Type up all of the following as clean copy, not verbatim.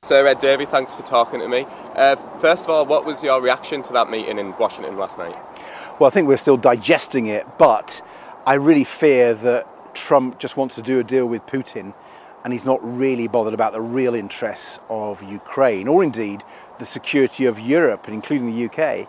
Sir Ed Davey, thanks for talking to me. First of all, what was your reaction to that meeting in Washington last night? Well, I think we're still digesting it, but I really fear that Trump just wants to do a deal with Putin and he's not really bothered about the real interests of Ukraine or indeed the security of Europe, including the UK.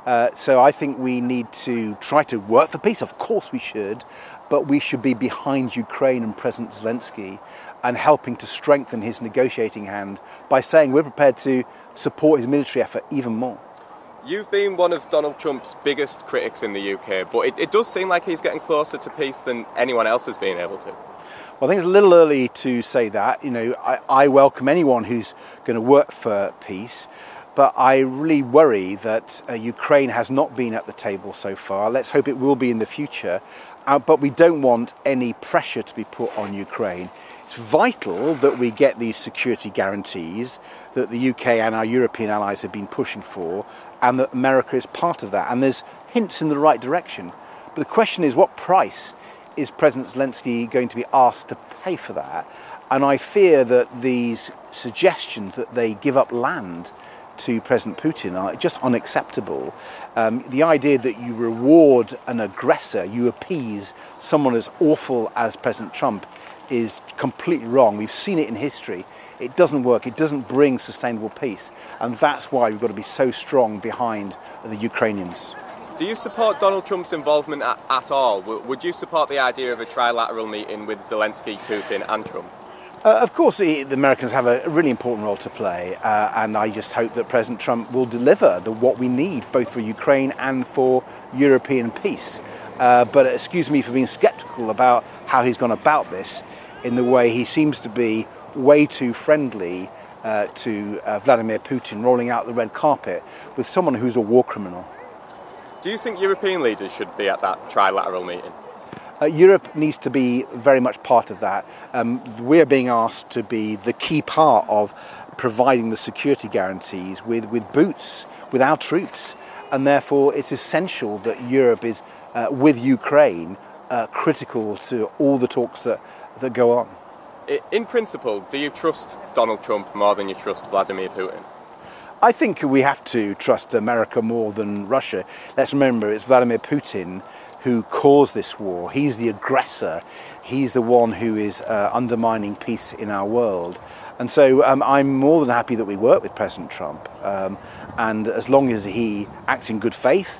So I think we need to try to work for peace. Of course we should, but we should be behind Ukraine and President Zelensky and helping to strengthen his negotiating hand by saying we're prepared to support his military effort even more. You've been one of Donald Trump's biggest critics in the UK, but it does seem like he's getting closer to peace than anyone else has been able to. Well, I think it's a little early to say that. I welcome anyone who's going to work for peace, but I really worry that Ukraine has not been at the table so far. Let's hope it will be in the future, but we don't want any pressure to be put on Ukraine. It's vital that we get these security guarantees that the UK and our European allies have been pushing for, and that America is part of that. And there's hints in the right direction. But the question is, what price is President Zelensky going to be asked to pay for that? And I fear that these suggestions that they give up land to President Putin are just unacceptable. The idea that you reward an aggressor, you appease someone as awful as President Trump is completely wrong. We've seen it in history. It doesn't work. It doesn't bring sustainable peace. And that's why we've got to be so strong behind the Ukrainians. Do you support Donald Trump's involvement at all? Would you support the idea of a trilateral meeting with Zelensky, Putin and Trump? Of course, the Americans have a really important role to play, and I just hope that President Trump will deliver what we need, both for Ukraine and for European peace. But excuse me for being sceptical about how he's gone about this, in the way he seems to be way too friendly to Vladimir Putin, rolling out the red carpet with someone who's a war criminal. Do you think European leaders should be at that trilateral meeting? Europe needs to be very much part of that. We're being asked to be the key part of providing the security guarantees with boots, with our troops. And therefore it's essential that Europe is, with Ukraine, critical to all the talks that go on. In principle, do you trust Donald Trump more than you trust Vladimir Putin? I think we have to trust America more than Russia. Let's remember, it's Vladimir Putin who caused this war. He's the aggressor. He's the one who is undermining peace in our world. And so I'm more than happy that we work with President Trump. And as long as he acts in good faith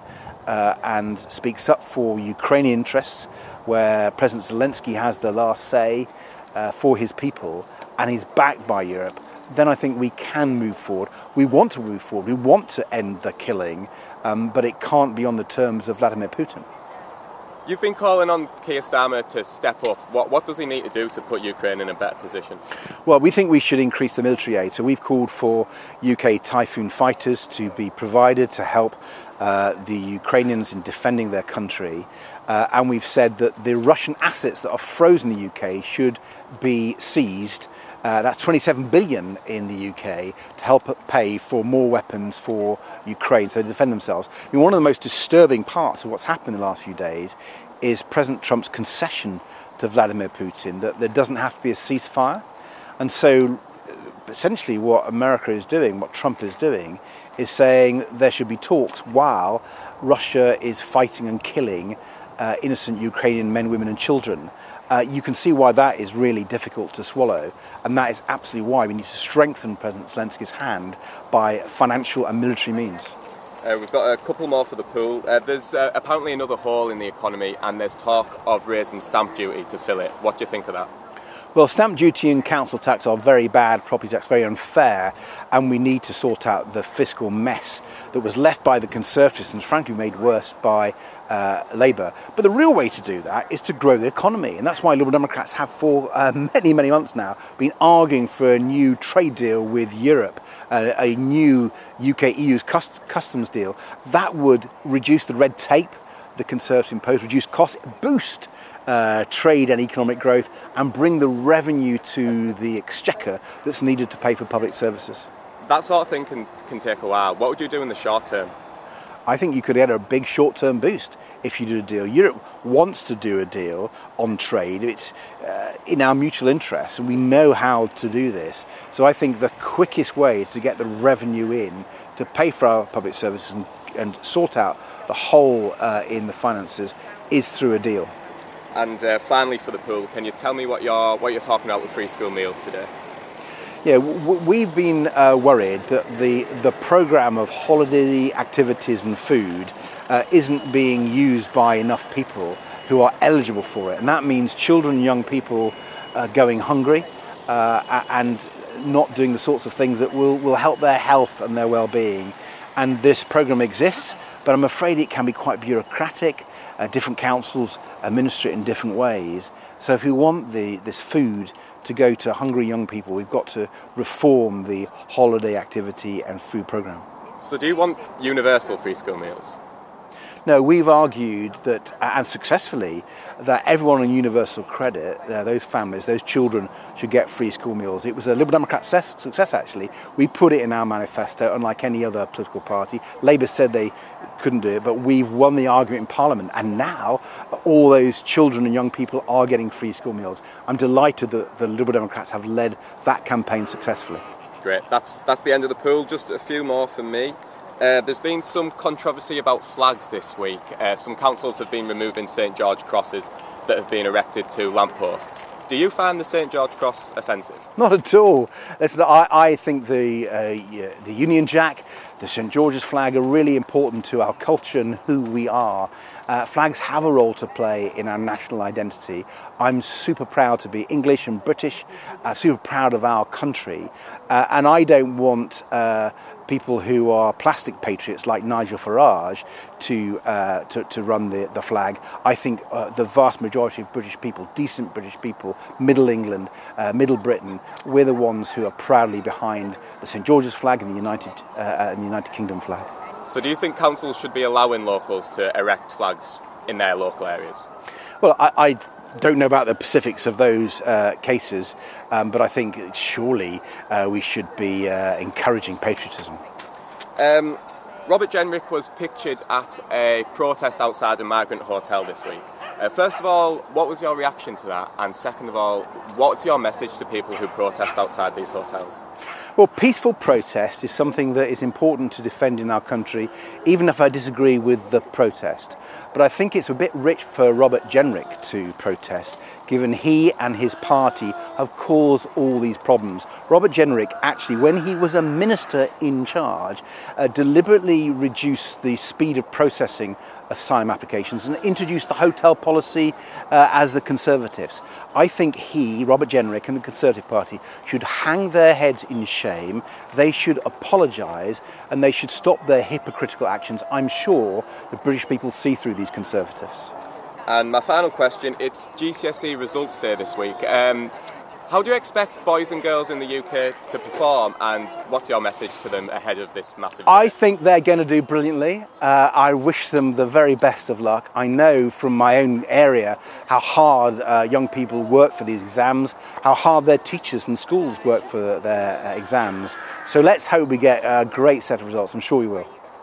and speaks up for Ukrainian interests, where President Zelensky has the last say for his people, and he's backed by Europe, then I think we can move forward. We want to move forward. We want to end the killing, but it can't be on the terms of Vladimir Putin. You've been calling on Keir Starmer to step up. What does he need to do to put Ukraine in a better position? Well, we think we should increase the military aid. So we've called for UK Typhoon fighters to be provided to help the Ukrainians in defending their country. And we've said that the Russian assets that are frozen in the UK should be seized. That's 27 billion in the UK to help pay for more weapons for Ukraine so they defend themselves. I mean, one of the most disturbing parts of what's happened in the last few days is President Trump's concession to Vladimir Putin that there doesn't have to be a ceasefire. And so essentially what America is doing, what Trump is doing, is saying there should be talks while Russia is fighting and killing innocent Ukrainian men, women and children. You can see why that is really difficult to swallow, and that is absolutely why we need to strengthen President Zelensky's hand by financial and military means. We've got a couple more for the pool. There's apparently another hole in the economy, and there's talk of raising stamp duty to fill it. What do you think of that? Well, stamp duty and council tax are very bad, property tax very unfair, and we need to sort out the fiscal mess that was left by the Conservatives and frankly made worse by Labour. But the real way to do that is to grow the economy, and that's why Liberal Democrats have for many months now been arguing for a new trade deal with Europe, a new UK-EU customs deal. That would reduce the red tape the Conservatives impose, reduce costs, boost trade and economic growth, and bring the revenue to the exchequer that's needed to pay for public services. That sort of thing can take a while. What would you do in the short term? I think you could get a big short-term boost if you do a deal. Europe wants to do a deal on trade. It's in our mutual interest, and we know how to do this. So I think the quickest way to get the revenue in to pay for our public services and sort out the hole in the finances is through a deal. And finally, for the pool, can you tell me what you're talking about with free school meals today? Yeah, we've been worried that the programme of holiday activities and food isn't being used by enough people who are eligible for it. And that means children and young people going hungry and not doing the sorts of things that will help their health and their well-being. And this programme exists, but I'm afraid it can be quite bureaucratic. Different councils administer it in different ways. So if we want this food to go to hungry young people, we've got to reform the holiday activity and food programme. So do you want universal free school meals? No, we've argued that, and successfully, that everyone on universal credit, those families, those children, should get free school meals. It was a Liberal Democrat success, actually. We put it in our manifesto, unlike any other political party. Labour said they couldn't do it, but we've won the argument in Parliament, and now all those children and young people are getting free school meals. I'm delighted that the Liberal Democrats have led that campaign successfully. Great. That's the end of the pool. Just a few more from me. There's been some controversy about flags this week. Some councils have been removing St George crosses that have been erected to lampposts. Do you find the St George cross offensive? Not at all. I think the Union Jack, the St George's flag are really important to our culture and who we are. Flags have a role to play in our national identity. I'm super proud to be English and British, super proud of our country, and I don't want people who are plastic patriots like Nigel Farage to run the flag. I think the vast majority of British people, decent British people, Middle England, Middle Britain, we're the ones who are proudly behind the St George's flag and the United Kingdom flag. So do you think councils should be allowing locals to erect flags in their local areas? Well, I don't know about the specifics of those cases, but I think surely we should be encouraging patriotism. Robert Jenrick was pictured at a protest outside a migrant hotel this week. First of all, what was your reaction to that? And second of all, what's your message to people who protest outside these hotels? Well, peaceful protest is something that is important to defend in our country, even if I disagree with the protest. But I think it's a bit rich for Robert Jenrick to protest, given he and his party have caused all these problems. Robert Jenrick, actually, when he was a minister in charge, deliberately reduced the speed of processing asylum applications and introduced the hotel policy as the Conservatives. I think he, Robert Jenrick, and the Conservative Party should hang their heads in shame. They should apologise and they should stop their hypocritical actions. I'm sure the British people see through these Conservatives. And my final question, it's GCSE results day this week. How do you expect boys and girls in the UK to perform, and what's your message to them ahead of this massive day? I think they're going to do brilliantly. I wish them the very best of luck. I know from my own area how hard young people work for these exams, how hard their teachers and schools work for their exams. So let's hope we get a great set of results. I'm sure we will.